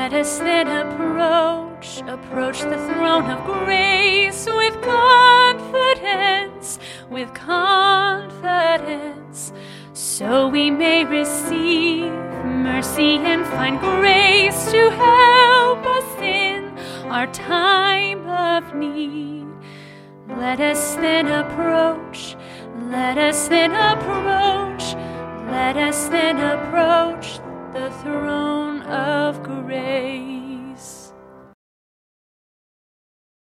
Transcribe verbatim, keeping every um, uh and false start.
Let us then approach, approach the throne of grace with confidence, with confidence, so we may receive mercy and find grace to help us in our time of need. Let us then approach, let us then approach, let us then approach the throne of grace.